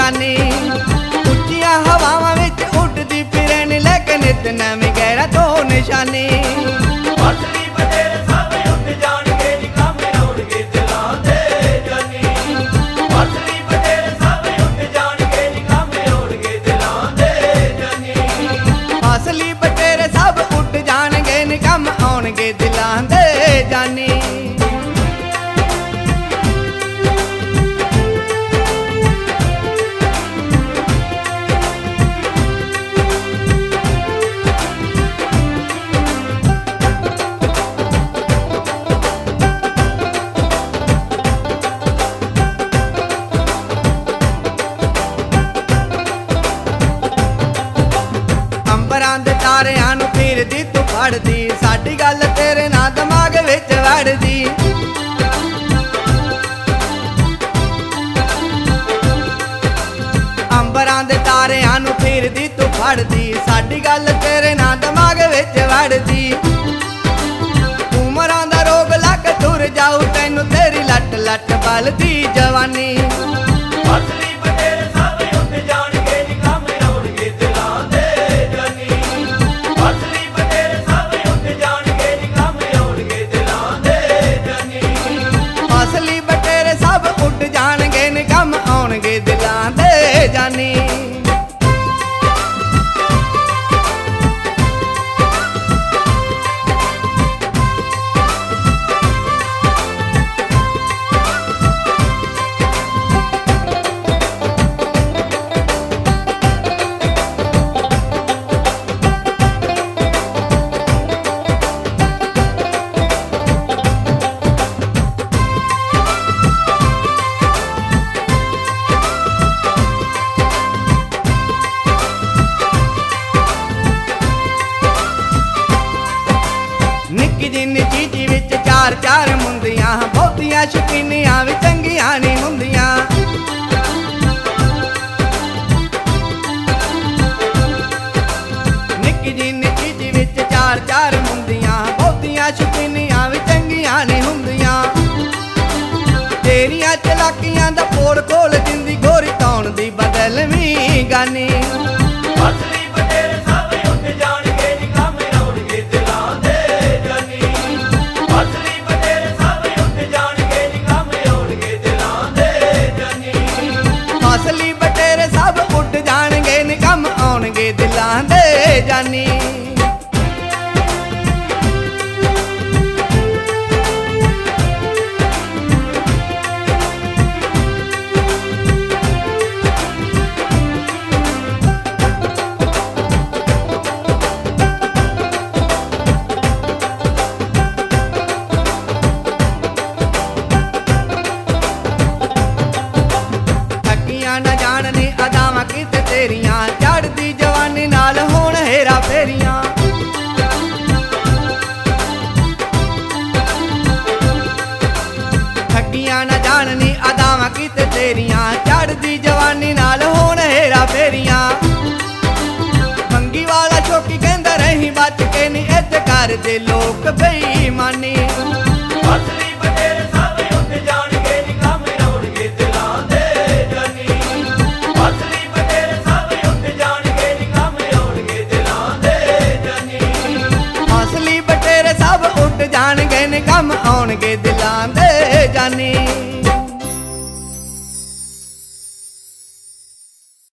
जानी। उच्चियां हवावां विच उड़दी फिरन लेके नित नवीं गैरा तो निशानी। असली बटेर सब उठ जाणगे नी काम आउणगे दिलां दे जानी। असली बटेर सब उठ जाणगे नी काम आउणगे दिलां दे जानी। असली बटेर सब उठ जाणगे नी काम आउणगे दिलां दे जानी। अंबरां दे तारियां नूं फिरदी तू फड़दी, साडी गल तेरे ना दिमाग विच वड़दी। अंबरां दे तारियां नूं फिरदी तू फड़दी, साडी गल तेरे ना दिमाग विच वड़दी। उमरां दा रोग लग तुर जाऊ तैनूं तेरी लट लट बलदी जवानी। असली बटेर सब उठ जाणगे नी काम आउणगे दिलां दे जानी। असली बटेर सब उठ जाणगे नी काम आउणगे दिलां दे जानी। असली बटेरे सब उठ जाणगे नी काम आउणगे दिलां दे जानी। निक्की जिन्नी चीजी विच चार चार मुंदियां, बहुतियां शकीनियां भी चंगियां नहीं हुंदियां। निक्की जिन्नी चीजी विच चार चार मुंदियां, बहुतियां शकीनियां भी चंगियां नहीं हुंदियां। तेरियां चलाकियां दा पोड़ खोल दिंदी गोरी तौण दी बदलवीं गानी। असली बटेर सब उठ जाणगे नी काम आउणगे दिलां दे जानी। असली बटेर सब उठ जाणगे नी काम आउणगे दिलां दे जानी। असली बटेरे सब उठ जाणगे नी काम आउणगे दिलां दे जानी। ठगियां न जाणनी अदावां किते तेरियां, चढ़दी जवानी नाल होण हेरा फेरियां। ठगियां न जाणनी अदावां किते तेरियां, चढ़दी जवानी नाल होण हेरा फेरियां। मंगी वाला चौकी कहंदा रही बच के नी इत्त करदे लोक बेईमानी। असली बटेर सब उठ जाणगे नी काम आउणगे दिलां दे जानी। असली बटेर सब उठ जाणगे नी काम आउणगे दिलां दे जानी। असली बटेरे सब उठ जाणगे नी काम आउणगे दिलां दे जानी।